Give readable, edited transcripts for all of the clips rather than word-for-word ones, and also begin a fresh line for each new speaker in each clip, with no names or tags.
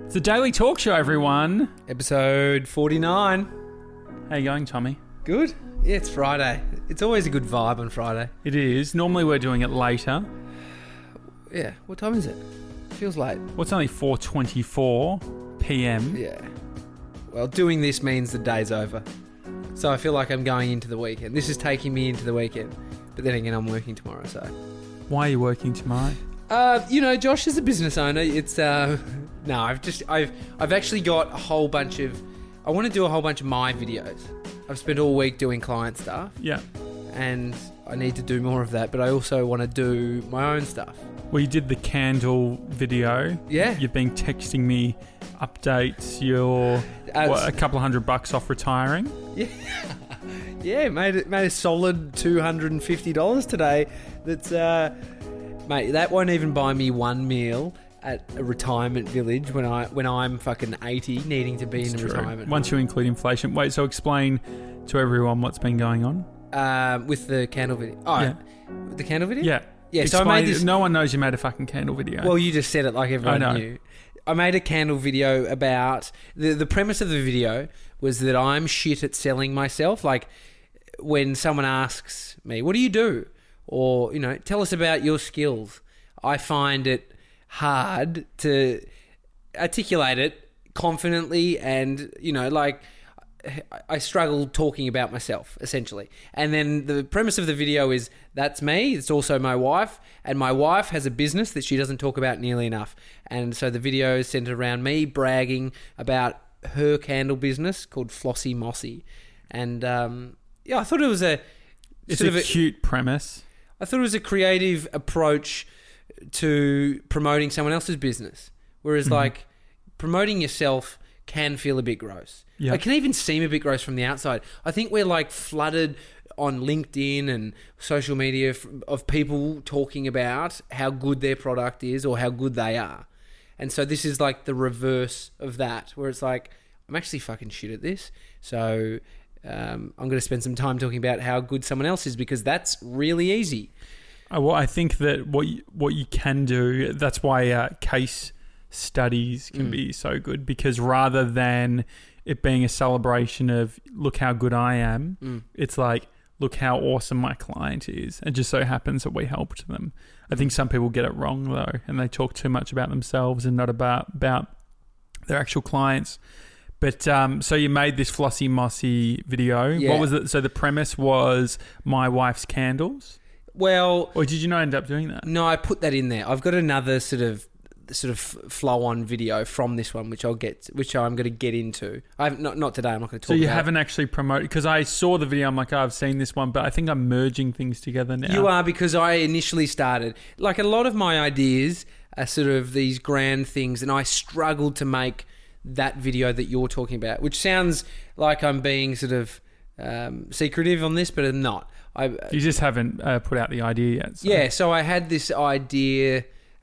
It's the Daily Talk Show, everyone.
Episode 49.
How you going, Tommy?
Good? Yeah, it's Friday. It's always a good vibe on Friday.
It is. Normally we're doing it later.
Yeah, what time is it? Feels late.
Well, it's only 4:24 p.m.
Yeah. Well, doing this means the day's over. So I feel like I'm going into the weekend. This is taking me into the weekend. But then again, I'm working tomorrow, so...
Why are you working tomorrow?
Josh is a business owner. It's, no, I've actually got a whole bunch of... I want to do a whole bunch of my videos. I've spent all week doing client stuff.
Yeah.
And I need to do more of that, but I also want to do my own stuff.
Well, you did the candle video.
Yeah.
You've been texting me updates. You're a couple of $100 off retiring.
Yeah. Yeah, made a solid $250 today. That's mate, that won't even buy me one meal at a retirement village when I'm fucking 80 needing to be in a retirement.
Once you include inflation. Wait, so explain to everyone what's been going on.
With the candle video. Oh, yeah. The candle video?
Yeah.
Yeah,
explain,
so I made this...
No one knows you made a fucking candle video.
Well, you just said it like everyone knew. I made a candle video about... The premise of the video was that I'm shit at selling myself. Like, when someone asks me, what do you do? Or, tell us about your skills. I find it hard to articulate it confidently and, I struggle talking about myself, essentially. And then the premise of the video is that's me. It's also my wife. And my wife has a business that she doesn't talk about nearly enough. And so the video is centered around me bragging about her candle business called Flossy Mossy. And, I thought it was
It's a cute premise.
I thought it was a creative approach to promoting someone else's business. Whereas, promoting yourself can feel a bit gross.
Yeah.
It can even seem a bit gross from the outside. I think we're flooded on LinkedIn and social media of people talking about how good their product is or how good they are. And so this is the reverse of that, where it's I'm actually fucking shit at this. So I'm going to spend some time talking about how good someone else is because that's really easy.
Well, I think that what you can do, that's why case studies can be so good, because rather than it being a celebration of look how good I am, it's look how awesome my client is. It just so happens that we helped them. I think some people get it wrong though, and they talk too much about themselves and not about their actual clients. But so you made this Flossy Mossy video.
Yeah.
What was it? So the premise was my wife's candles.
Well,
or did you not end up doing that?
No, I put that in there. I've got another sort of flow-on video from this one, which I'm going to get into. Not today. I'm not going to talk. So
you haven't actually promoted, because I saw the video. I'm like, I've seen this one, but I think I'm merging things together now.
You are, because I initially started a lot of my ideas are sort of these grand things, and I struggled to make that video that you're talking about, which sounds like I'm being sort of secretive on this, but I'm not.
You just haven't put out the idea yet. So.
Yeah, so I had this idea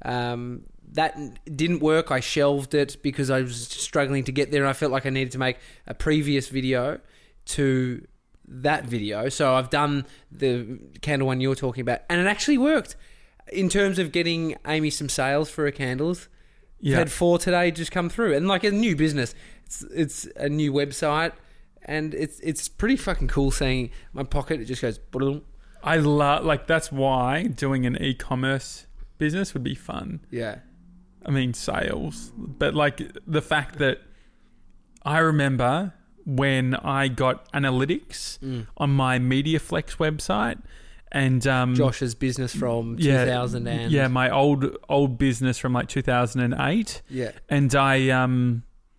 that didn't work. I shelved it because I was struggling to get there, and I felt like I needed to make a previous video to that video. So I've done the candle one you're talking about, and it actually worked in terms of getting Amy some sales for her candles. Yeah. Had 4 today just come through, and a new business. It's a new website. And it's pretty fucking cool seeing my pocket. It just goes...
I love... that's why doing an e-commerce business would be fun.
Yeah.
I mean, sales. But, the fact that I remember when I got analytics on my MediaFlex website and...
Josh's business from 2000 and...
Yeah, my old business from, 2008.
Yeah.
And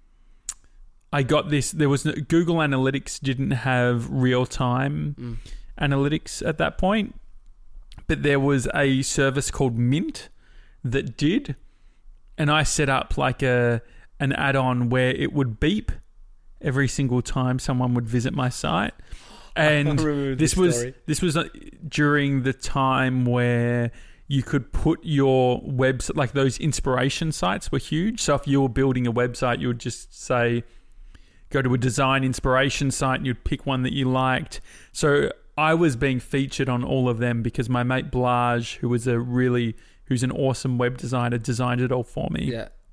I got this. There was Google Analytics didn't have real-time analytics at that point, but there was a service called Mint that did, and I set up an add-on where it would beep every single time someone would visit my site. And this was during the time where you could put your website, those inspiration sites were huge. So if you were building a website, you would just say, go to a design inspiration site and you'd pick one that you liked. So I was being featured on all of them because my mate Blage, who's an awesome web designer, designed it all for me.
Yeah.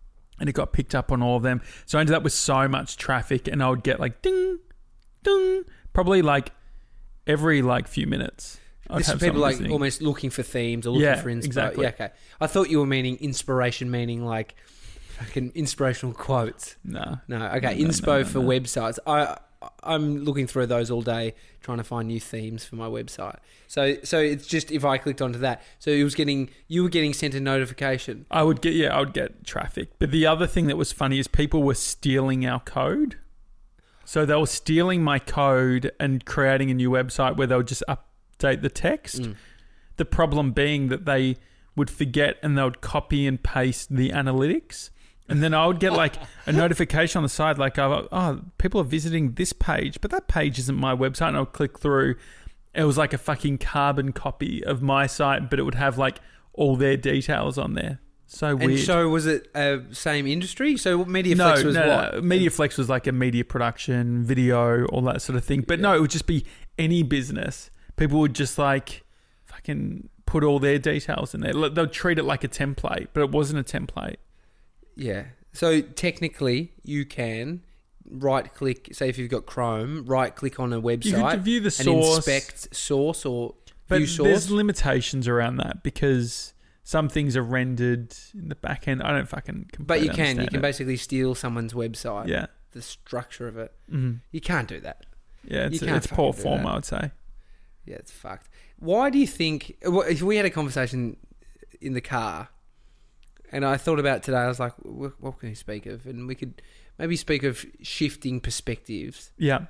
and it got picked up on all of them. So I ended up with so much traffic, and I would get like ding, ding, probably like every like few minutes.
This is people like almost looking for themes or looking for inspiration.
Exactly.
Yeah, okay. I thought you were meaning inspiration, meaning like fucking inspirational quotes.
No.
Okay, inspo for websites. I'm looking through those all day, trying to find new themes for my website. So it's just if I clicked onto that, so you were getting sent a notification.
I would get traffic. But the other thing that was funny is people were stealing our code. So they were stealing my code and creating a new website where they would just update the text. The problem being that they would forget and they would copy and paste the analytics. And then I would get like a notification on the side like, oh, people are visiting this page, but that page isn't my website. And I would click through. It was like a fucking carbon copy of my site, but it would have like all their details on there. So weird.
And so was it same industry? So MediaFlex was what?
No. MediaFlex was like a media production, video, all that sort of thing. But no, it would just be any business. People would just like fucking put all their details in there. They'll treat it like a template, but it wasn't a template.
Yeah. So technically, you can right-click, say if you've got Chrome, right-click on a website.
You could view the source.
And inspect source or
but
view source.
There's limitations around that because some things are rendered in the back end. I don't fucking
But you can
it.
basically steal someone's website.
Yeah.
The structure of it.
Mm-hmm.
You can't do that.
Yeah, it's poor form, I would say.
Yeah, it's fucked. Why do you think... If we had a conversation in the car, and I thought about it today, I was like, what can we speak of? And we could maybe speak of shifting perspectives.
Yeah.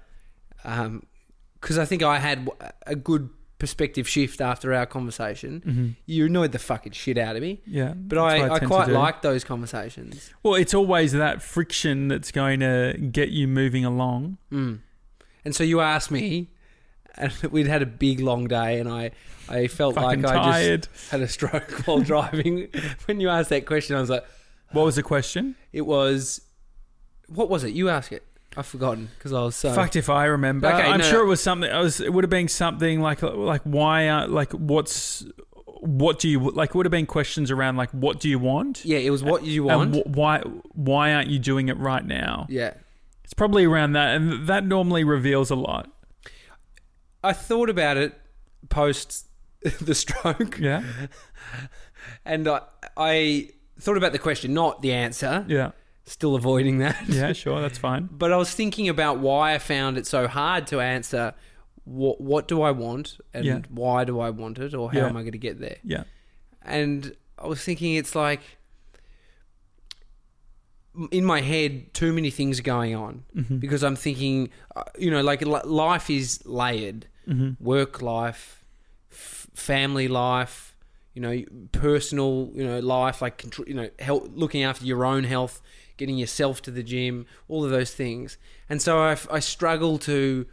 Because I think I had a good perspective shift after our conversation.
Mm-hmm.
You annoyed the fucking shit out of me.
Yeah.
But I quite like those conversations.
Well, it's always that friction that's going to get you moving along.
Mm. And so you asked me, and we'd had a big long day, and I felt
fucking
like
tired.
I just had a stroke while driving. When you asked that question, I was like...
What was the question?
It was... What was it? You asked it. I've forgotten because I was so...
Fucked if I remember.
Okay,
I'm sure it was something... It would have been something like why... What do you... Like, it would have been questions around, like, what do you want?
Yeah, it was what you want.
And why aren't you doing it right now?
Yeah.
It's probably around that, and that normally reveals a lot.
I thought about it post the stroke.
Yeah.
And I thought about the question, not the answer.
Yeah.
Still avoiding that.
Yeah, sure, that's fine.
But I was thinking about why I found it so hard to answer what do I want and why do I want it or how am I going to get there?
Yeah.
And I was thinking it's like in my head too many things going on because I'm thinking, like life is layered. Mm-hmm. Work life, family life, personal, life, like, health, looking after your own health, getting yourself to the gym, all of those things. And so I struggle to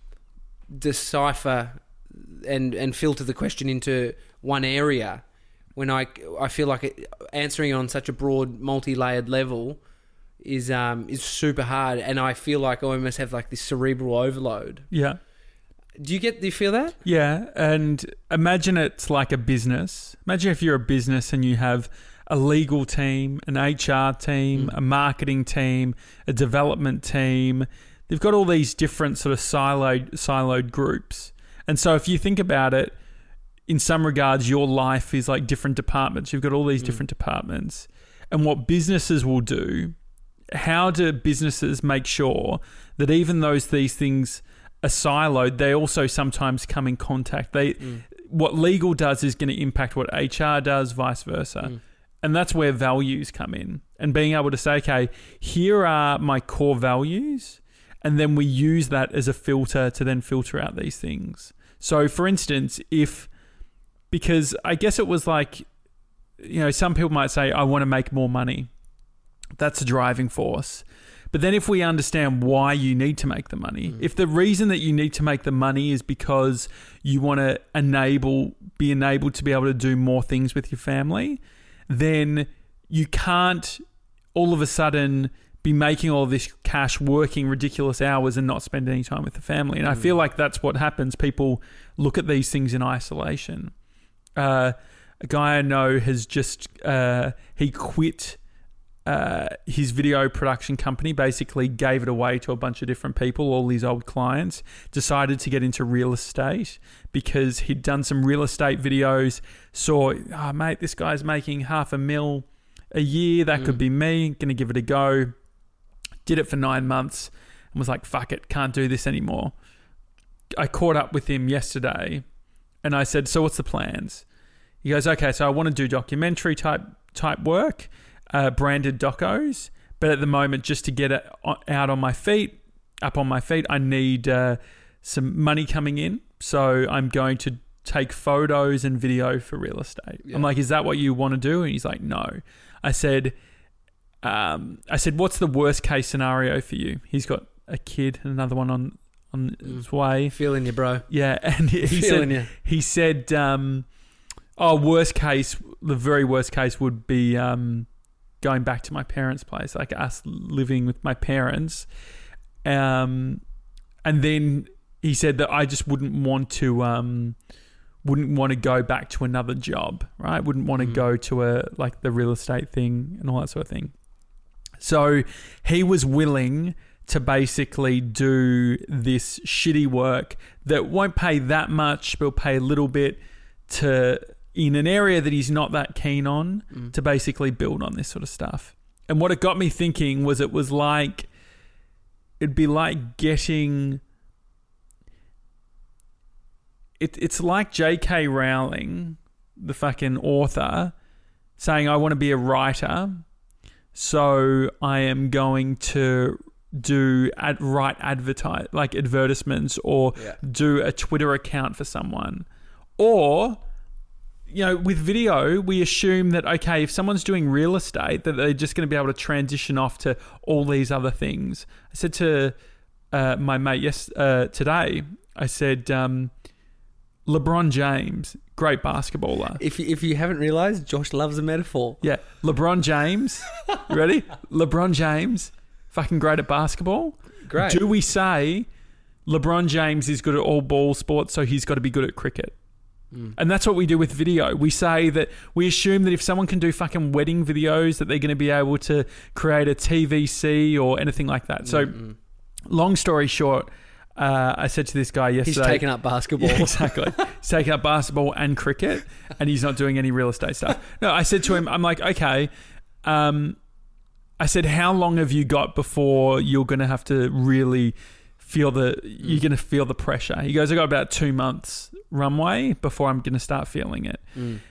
decipher and filter the question into one area when I feel like answering on such a broad, multi-layered level is super hard. And I feel like I almost have like this cerebral overload.
Yeah.
Do you feel that?
Yeah, and imagine it's like a business. Imagine if you're a business and you have a legal team, an HR team, a marketing team, a development team. They've got all these different sort of siloed groups. And so if you think about it, in some regards, your life is like different departments. You've got all these different departments. And what businesses will do, how do businesses make sure that even though these things are siloed, they also sometimes come in contact. What legal does is going to impact what HR does, vice versa. And that's where values come in. And being able to say, okay, here are my core values, and then we use that as a filter to then filter out these things. So for instance, because I guess it was like, some people might say, I want to make more money. That's a driving force. But then if we understand why you need to make the money, if the reason that you need to make the money is because you want to be enabled to be able to do more things with your family, then you can't all of a sudden be making all this cash, working ridiculous hours and not spend any time with the family. And I feel like that's what happens. People look at these things in isolation. A guy I know has just, he quit his video production company basically gave it away to a bunch of different people, all these old clients, decided to get into real estate because he'd done some real estate videos, saw, oh, mate, this guy's making $500,000 a year. That could be me. Going to give it a go. Did it for 9 months and was like, fuck it, can't do this anymore. I caught up with him yesterday and I said, so what's the plans? He goes, okay, so I want to do documentary type work, branded docos, but at the moment, just to get it up on my feet, I need some money coming in. So I'm going to take photos and video for real estate. Yeah. I'm like, is that what you want to do? And he's like, no. I said, what's the worst case scenario for you? He's got a kid and another one on its way.
Feeling you, bro.
Yeah, and he said, worst case, the very worst case would be going back to my parents' place, like us living with my parents. And then he said that I just wouldn't want to go back to another job, right? Wouldn't want to go to the real estate thing and all that sort of thing. So he was willing to basically do this shitty work that won't pay that much, but will pay a little bit in an area that he's not that keen on to basically build on this sort of stuff. And what it got me thinking was it'd be like getting... It's like J.K. Rowling, the fucking author, saying, I want to be a writer, so I am going to write advertisements or do a Twitter account for someone. Or, with video, we assume that, okay, if someone's doing real estate, that they're just going to be able to transition off to all these other things. I said to my mate today, I said... LeBron James, great basketballer.
If you haven't realised, Josh loves a metaphor.
Yeah. LeBron James, you ready? LeBron James, fucking great at basketball.
Great.
Do we say LeBron James is good at all ball sports, so he's got to be good at cricket? And that's what we do with video. We say that we assume that if someone can do fucking wedding videos, that they're going to be able to create a TVC or anything like that. So, long story short... I said to this guy yesterday... He's
taken up basketball.
Yeah, exactly. He's taken up basketball and cricket, and he's not doing any real estate stuff. No, I said to him, I'm like, okay. I said, how long have you got before you're going to have to really feel you're going to feel the pressure? He goes, I got about 2 months runway before I'm going to start feeling it.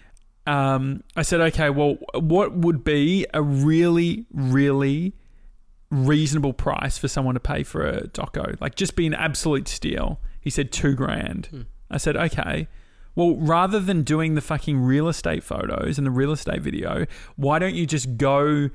I said, okay, well, what would be a really, really... reasonable price for someone to pay for a doco, like just be an absolute steal? He said $2,000. I said, okay, well, rather than doing the fucking real estate photos and the real estate video, why don't you just go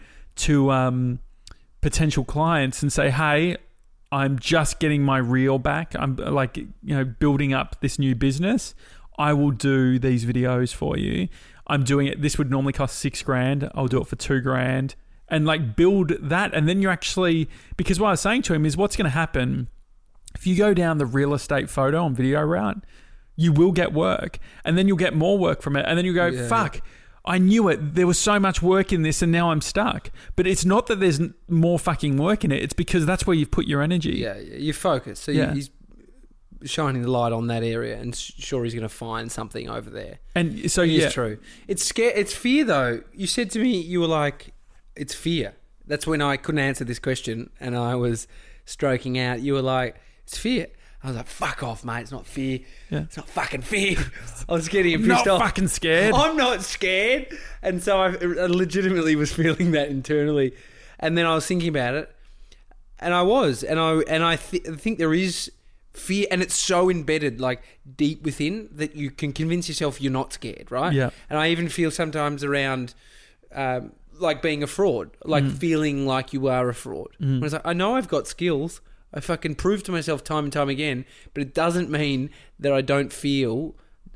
to potential clients and say, hey, I'm just getting my reel back, I'm building up this new business, I will do these videos for you, I'm doing it, this would normally cost $6,000, I'll do it for $2,000. And build that, and then you're actually... Because what I was saying to him is, what's going to happen if you go down the real estate photo and video route, you will get work, and then you'll get more work from it, and then you go, fuck, I knew it. There was so much work in this, and now I'm stuck. But it's not that there's more fucking work in it. It's because that's where you've put your energy.
Yeah, you focus. So he's shining the light on that area, and sure, he's going to find something over there.
And so,
it's true. It's fear, though. You said to me, you were like... It's fear. That's when I couldn't answer this question and I was stroking out. You were like, it's fear. I was like, fuck off, mate. It's not fear. Yeah. It's not fucking fear. I was getting pissed off.
I'm not fucking scared.
I'm not scared. And so I legitimately was feeling that internally. And then I was thinking about it and I was. And I think there is fear, and it's so embedded, deep within, that you can convince yourself you're not scared, right?
Yeah.
And I even feel sometimes around... being a fraud, feeling like you are a fraud. When it's I know I've got skills, I fucking prove to myself time and time again, but it doesn't mean that I don't feel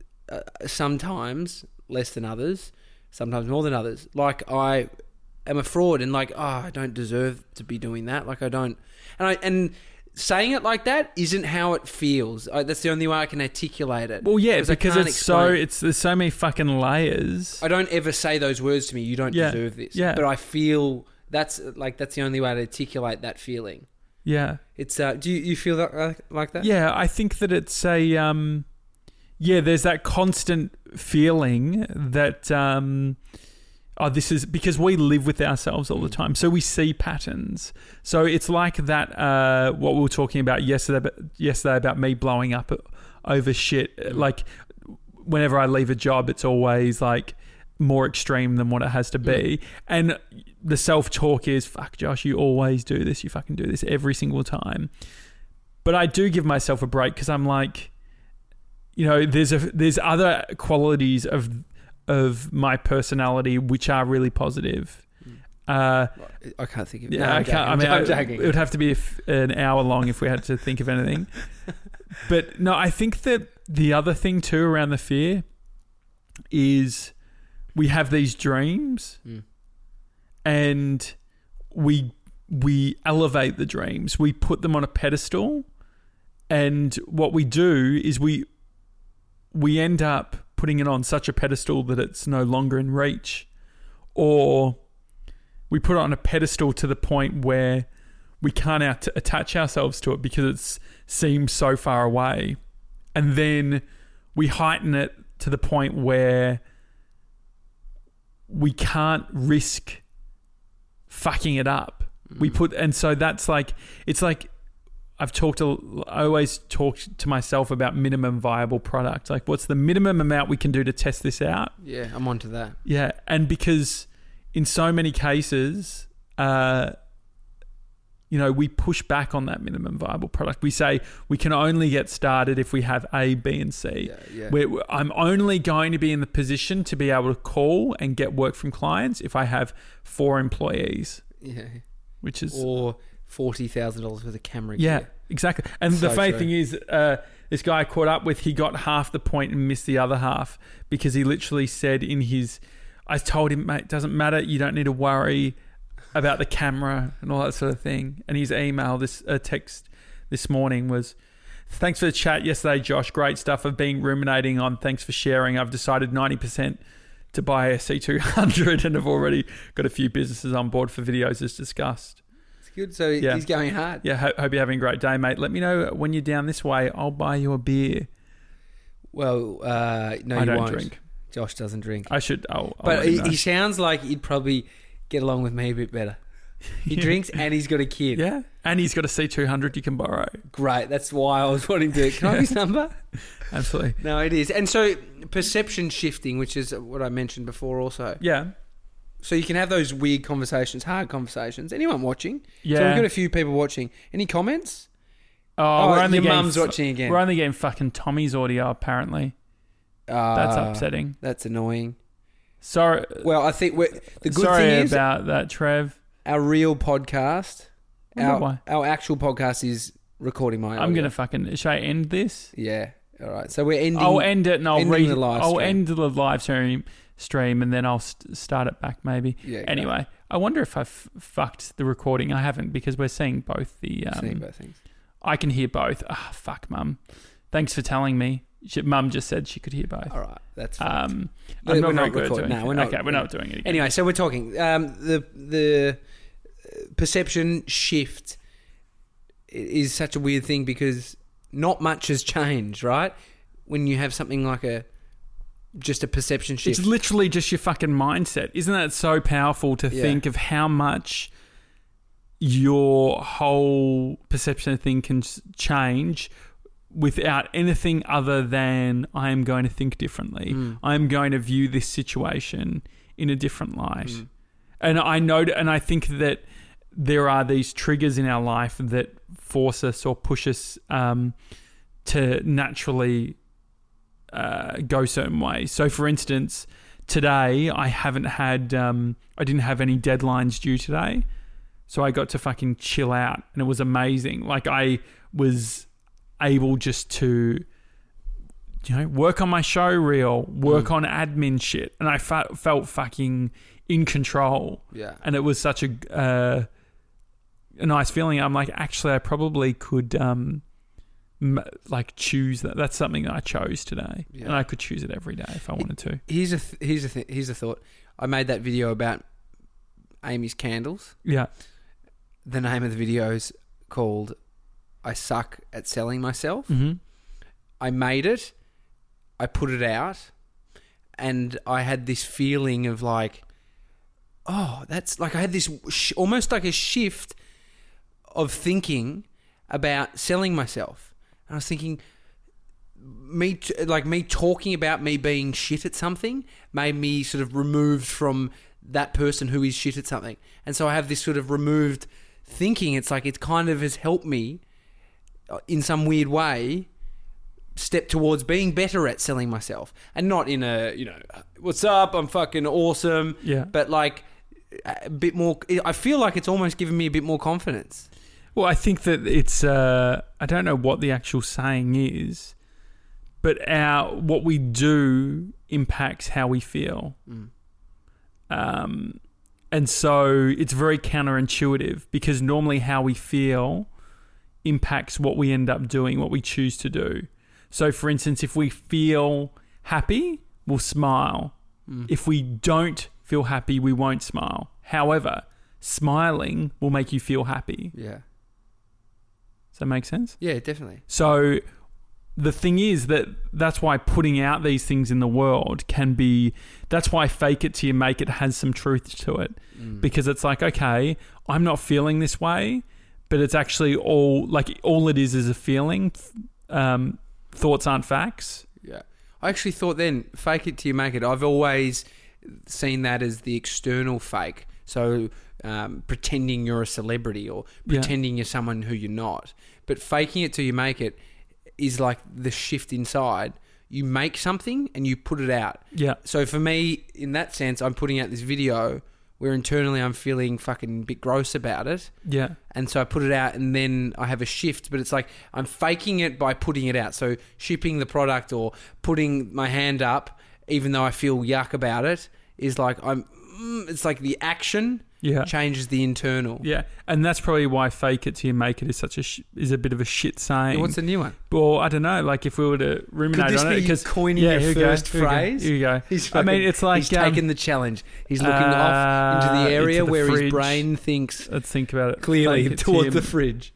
sometimes less than others, sometimes more than others. Like I am a fraud and I don't deserve to be doing that. I don't, and saying it like that isn't how it feels. That's the only way I can articulate it.
Well, yeah, because there's so many fucking layers.
I don't ever say those words to me. You don't deserve this. Yeah. But I feel That's the only way to articulate that feeling.
Yeah.
It's do you feel that like that?
Yeah, I think that it's a there's that constant feeling that this is because we live with ourselves all the time, so we see patterns. So it's like that what we were talking about yesterday about me blowing up over shit. Like whenever I leave a job, it's always like more extreme than what it has to be. And the self-talk is, fuck, Josh, you always do this. You fucking do this every single time. But I do give myself a break because I'm like, there's other qualities of my personality which are really positive.
I can't think of it.
Yeah, I can't. I'm joking. It would have to be an hour long if we had to think of anything. But no, I think that the other thing too around the fear is we have these dreams and we elevate the dreams. We put them on a pedestal, and what we do is we end up putting it on such a pedestal that it's no longer in reach, or we put it on a pedestal to the point where we can't attach ourselves to it because it seems so far away. And then we heighten it to the point where we can't risk fucking it up. And so that's like, it's like I always talk to myself about minimum viable product. Like, what's the minimum amount we can do to test this out?
Yeah, I'm onto that.
Yeah, and because in so many cases, we push back on that minimum viable product. We say we can only get started if we have A, B, and C.
Yeah.
I'm only going to be in the position to be able to call and get work from clients if I have 4 employees.
Yeah.
Which is...
Or $40,000 worth of camera
gear.
Yeah,
exactly. And so the funny thing is, this guy I caught up with, he got half the point and missed the other half because he literally said I told him, mate, it doesn't matter. You don't need to worry about the camera and all that sort of thing. And his email, text this morning was, thanks for the chat yesterday, Josh. Great stuff. I've been ruminating on. Thanks for sharing. I've decided 90% to buy a C200 and have already got a few businesses on board for videos as discussed.
It's good. So he's going hard.
Yeah. Hope you're having a great day, mate. Let me know when you're down this way. I'll buy you a beer.
Well, no,
I
you
don't
won't.
drink.
Josh doesn't drink.
I should.
But he sounds like he'd probably get along with me a bit better. He drinks and he's got a kid.
Yeah. And he's got a C200 you can borrow.
Great. That's why I was wanting to... Can I have his number?
Absolutely.
No, it is. And so perception shifting, which is what I mentioned before also.
Yeah.
So you can have those weird conversations, hard conversations. Anyone watching?
Yeah.
So we've got a few people watching. Any comments?
We're only
your mum's watching again.
We're only getting fucking Tommy's audio, apparently. That's upsetting.
That's annoying.
Sorry.
Well, I think the good
sorry
thing is...
about that, Trev.
Our real podcast,
why?
Our actual podcast is recording my audio.
I'm going to... Should I end this?
Yeah. All right. So we're ending...
I'll end it and I'll
end
the live stream and then I'll start it back maybe.
Yeah.
Anyway,
great.
I wonder if I've fucked the recording. I haven't because we're seeing both the...
seeing both things.
I can hear both. Fuck, Mum. Thanks for telling me. Mum just said she could hear both.
All right. That's fine.
I'm
we're
not
recording.
doing
No,
it.
we're not.
Okay, we're not doing it again.
Anyway, so we're talking. The perception shift is such a weird thing because not much has changed, right? When you have something like just a perception shift.
It's literally just your fucking mindset. Isn't that so powerful to think of how much your whole perception of thing can change without anything other than I am going to think differently. I'm going to view this situation in a different light. And I know, and I think that there are these triggers in our life that force us or push us to naturally go certain ways. So, for instance, today I didn't have any deadlines due today, so I got to fucking chill out, and it was amazing. Like I was able just to, work on my show reel, work on admin shit, and I felt fucking in control.
Yeah,
and it was such a nice feeling. I'm like, actually, I probably could choose that. That's something that I chose today, and I could choose it every day if I wanted to.
Here's a thought. I made that video about Amy's Candles.
Yeah.
The name of the video is called I Suck at Selling Myself.
Mm-hmm.
I made it. I put it out. And I had this feeling of like, oh, that's like I had this almost like a shift of thinking about selling myself. And I was thinking, me talking about me being shit at something made me sort of removed from that person who is shit at something. And so I have this sort of removed thinking. It's like it kind of has helped me in some weird way step towards being better at selling myself, and not in a, what's up, I'm fucking awesome.
Yeah.
But like a bit more, I feel like it's almost given me a bit more confidence.
Well, I think that it's, I don't know what the actual saying is, but what we do impacts how we feel. And so it's very counterintuitive, because normally how we feel impacts what we end up doing, what we choose to do. So, for instance, if we feel happy, we'll smile. If we don't feel happy, we won't smile. However, smiling will make you feel happy.
Yeah.
Does that make sense?
Yeah, definitely.
So the thing is that's why putting out these things in the world can be, that's why fake it till you make it has some truth to it. Because it's like, okay, I'm not feeling this way, but it's actually all it is a feeling. Thoughts aren't facts.
Yeah. I actually thought then, fake it till you make it. I've always seen that as the external fake. So pretending you're a celebrity or pretending you're someone who you're not. But faking it till you make it is like the shift inside. You make something and you put it out.
Yeah.
So for me, in that sense, I'm putting out this video where internally I'm feeling fucking a bit gross about it.
Yeah.
And so I put it out and then I have a shift, but it's like I'm faking it by putting it out. So shipping the product or putting my hand up, even though I feel yuck about it, is like it's like the action changes the internal.
Yeah. And that's probably why fake it till you make it is such is a bit of a shit saying.
Yeah, what's the new one?
Well, I don't know. Like if we were to ruminate on it,
because coining your first phrase.
Here you go.
I mean, it's like he's taken the challenge. He's looking off into the area where his brain thinks.
Let's think about it
clearly towards the fridge.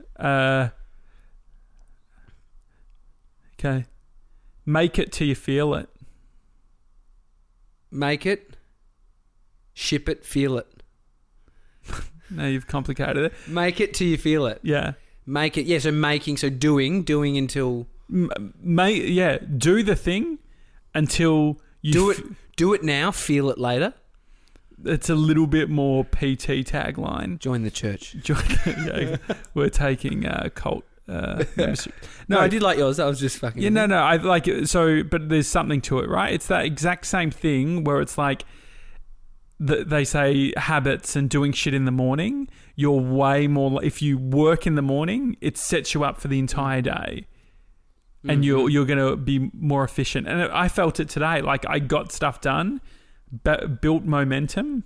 Okay, make it till you feel it.
Make it, ship it, feel it.
No, you've complicated it.
Make it till you feel it.
Yeah.
Make it. Yeah. So doing until.
Do the thing until you
do it. Do it now. Feel it later.
It's a little bit more PT tagline.
Join the church.
We're taking cult membership.
No, I did like yours. I was just fucking.
Yeah, no. I like it. So, but there's something to it, right? It's that exact same thing where it's like. They say habits and doing shit in the morning, you're way more... If you work in the morning, it sets you up for the entire day. And you're going to be more efficient. And I felt it today. Like, I got stuff done, built momentum.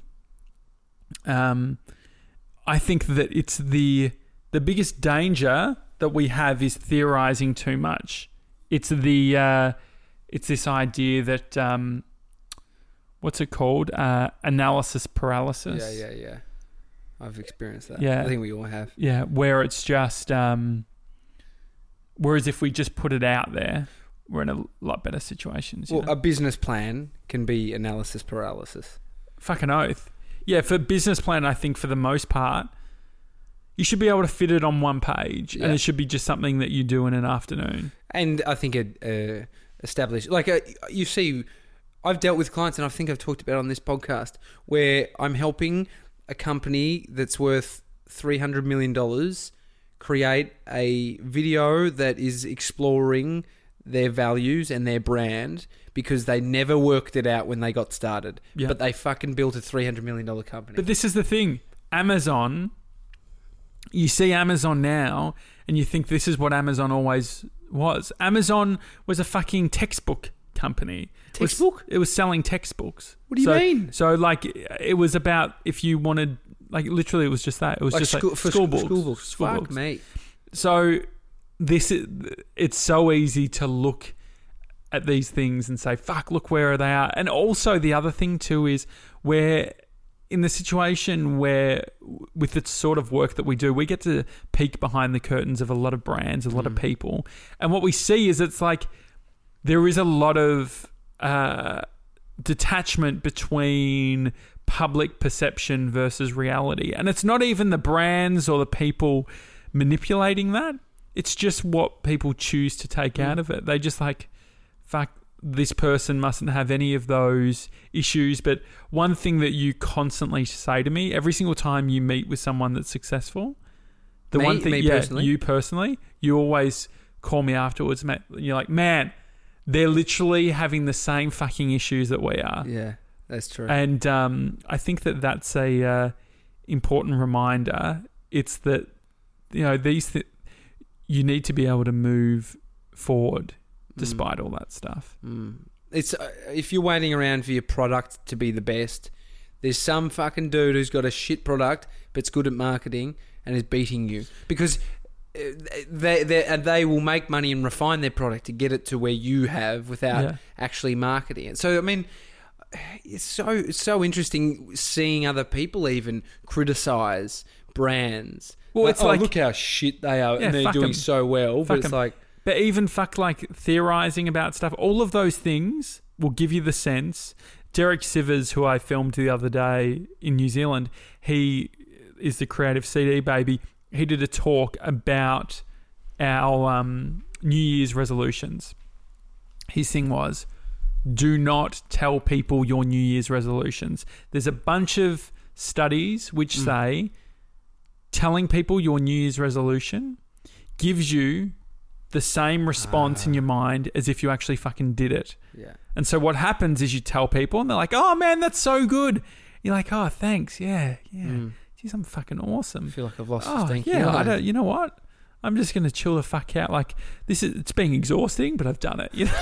I think that it's the biggest danger that we have is theorizing too much. It's this idea that... what's it called? Analysis paralysis.
Yeah. I've experienced that.
Yeah.
I think we all have.
Yeah, where it's just... whereas if we just put it out there, we're in a lot better situations.
Well, a business plan can be analysis paralysis.
Fucking oath. Yeah, for business plan, I think for the most part, you should be able to fit it on one page, and it should be just something that you do in an afternoon.
And I think it established... you see... I've dealt with clients, and I think I've talked about on this podcast, where I'm helping a company that's worth $300 million create a video that is exploring their values and their brand because they never worked it out when they got started. Yeah. But they fucking built a $300 million company.
But this is the thing. Amazon, you see Amazon now, and you think this is what Amazon always was. Amazon was a fucking textbook company.
Textbook?
It was selling textbooks.
What do you mean?
So, like, it was about if you wanted, like, literally, it was just that. It was like just school books.
School books. Fuck me.
So, it's so easy to look at these things and say, fuck, look where they are. And also, the other thing, too, is where in the situation where, with the sort of work that we do, we get to peek behind the curtains of a lot of brands, a lot of people. And what we see is it's like there is a lot of detachment between public perception versus reality. And it's not even the brands or the people manipulating that. It's just what people choose to take out of it. They just like, fuck, this person mustn't have any of those issues. But one thing that you constantly say to me every single time you meet with someone that's successful, you personally, you always call me afterwards, mate. You're like, man, they're literally having the same fucking issues that we are.
Yeah, that's true.
And I think that that's a important reminder. It's that, you know, you need to be able to move forward despite all that stuff.
It's if you're waiting around for your product to be the best, there's some fucking dude who's got a shit product but's good at marketing and is beating you because they will make money and refine their product to get it to where you have without actually marketing it. So I mean, it's so interesting seeing other people even criticize brands. Well, it's like, look how shit they are, and they're doing so well. But it's like,
but even like theorizing about stuff, all of those things will give you the sense. Derek Sivers, who I filmed the other day in New Zealand, he is the creative CD baby. He did a talk about our New Year's resolutions. His thing was, do not tell people your New Year's resolutions. There's a bunch of studies which say telling people your New Year's resolution gives you the same response in your mind as if you actually fucking did it.
Yeah.
And so what happens is you tell people and they're like, oh man, that's so good. You're like, oh, thanks. Yeah. Geez, I'm fucking awesome.
I feel like I've lost 15
kilos. You know what? I'm just going to chill the fuck out. Like, it's been exhausting, but I've done it. You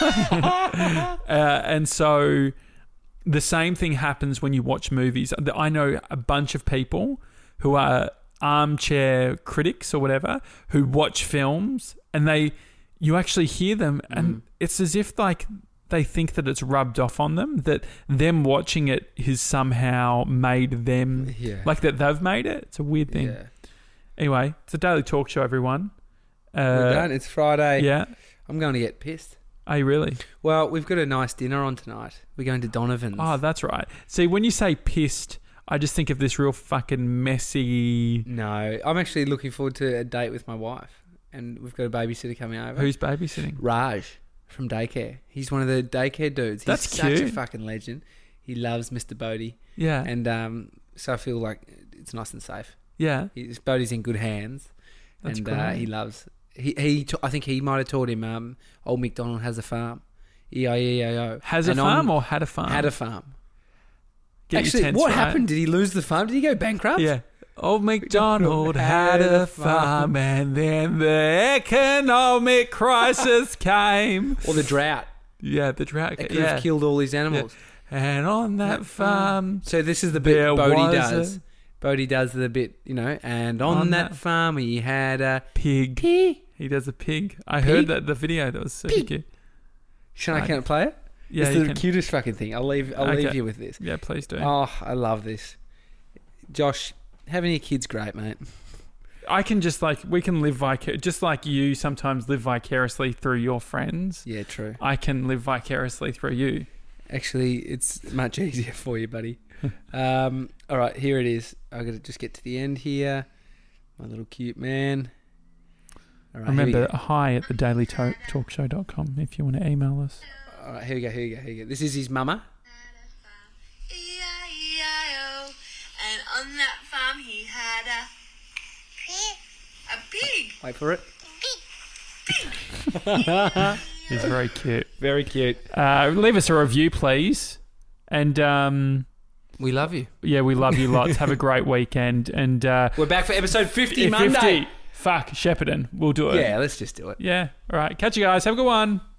know? And so the same thing happens when you watch movies. I know a bunch of people who are armchair critics or whatever who watch films and you actually hear them and it's as if like they think that it's rubbed off on them, that them watching it has somehow made them like that they've made it. It's a weird thing. Yeah. Anyway, it's a daily talk show, everyone.
We're done. It's Friday.
Yeah.
I'm going to get pissed.
Are you really?
Well, we've got a nice dinner on tonight. We're going to Donovan's.
Oh, that's right. See, when you say pissed, I just think of this real fucking messy...
No, I'm actually looking forward to a date with my wife. And we've got a babysitter coming over.
Who's babysitting?
Raj from daycare. He's one of the daycare dudes.
That's
He's
cute.
Such a fucking legend. He loves Mr. Bodie.
Yeah.
And so I feel like it's nice and safe.
Yeah.
Bodie's in good hands.
That's
and
great.
He loves... I think he might have taught him Old MacDonald has a farm. E-I-E-I-O.
Has a farm or had a farm?
Had a farm.
Actually,
what happened? Did he lose the farm? Did he go bankrupt?
Yeah. Old MacDonald had a farm and then the economic crisis came.
Or the drought.
Yeah, the drought.
It could have killed all his animals.
Yeah. And on that farm...
So this is the bit Bodie does. Bodie does the bit, you know, and on that farm he had a...
Pig. He does a pig. I heard that the video. That was so cute.
Can I play it?
Yeah,
it's the cutest fucking thing. I'll leave you with this.
Yeah, please do.
Oh, I love this. Josh, having a kid's great, mate.
I can just we can live just like you sometimes live vicariously through your friends.
Yeah, true.
I can live vicariously through you.
Actually, it's much easier for you, buddy. All right, here it is. I've got to just get to the end here. My little cute man. All right,
remember, hi at thedailytalkshow.com if you want to email us.
All right, here we go. This is his mama.
E-I-E-I-O. And on that farm he had a pig.
Wait for it.
He's very cute.
Very cute.
Leave us a review, please. And
we love you.
Yeah, we love you lots. Have a great weekend. And
we're back for episode 50 Monday.
50. Fuck, Shepparton. We'll do it.
Yeah, let's just do it.
Yeah. All right. Catch you guys. Have a good one.